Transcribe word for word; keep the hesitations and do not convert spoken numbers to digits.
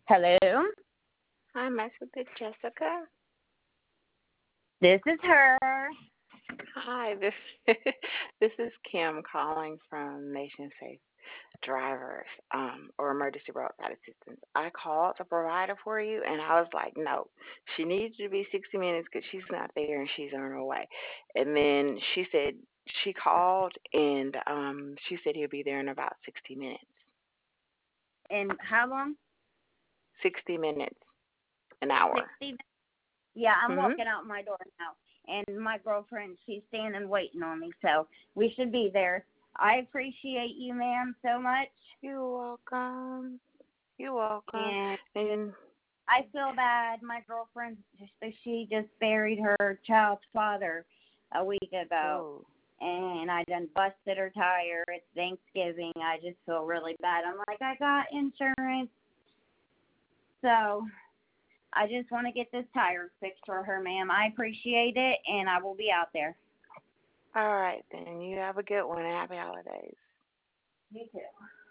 Hello, Hi, my sister Jessica. this is her. Hi, this this is Kim calling from Nation Safe Drivers um, or Emergency Roadside Assistance. I called the provider for you, and I was like, no, she needs to be sixty minutes because she's not there and she's on her way. And then she said she called, and um, she said he'll be there in about sixty minutes. And how long? sixty minutes, an hour. sixty? Yeah, I'm Mhm. walking out my door now. And my girlfriend, she's standing waiting on me, so we should be there. I appreciate you, ma'am, so much. You're welcome. You're welcome. And And I feel bad. My girlfriend, just she just buried her child's father a week ago. oh. And I done busted her tire. It's Thanksgiving. I just feel really bad. I'm like, I got insurance. So I just want to get this tire fixed for her, ma'am. I appreciate it, and I will be out there. All right, then. You have a good one. Happy holidays. You too.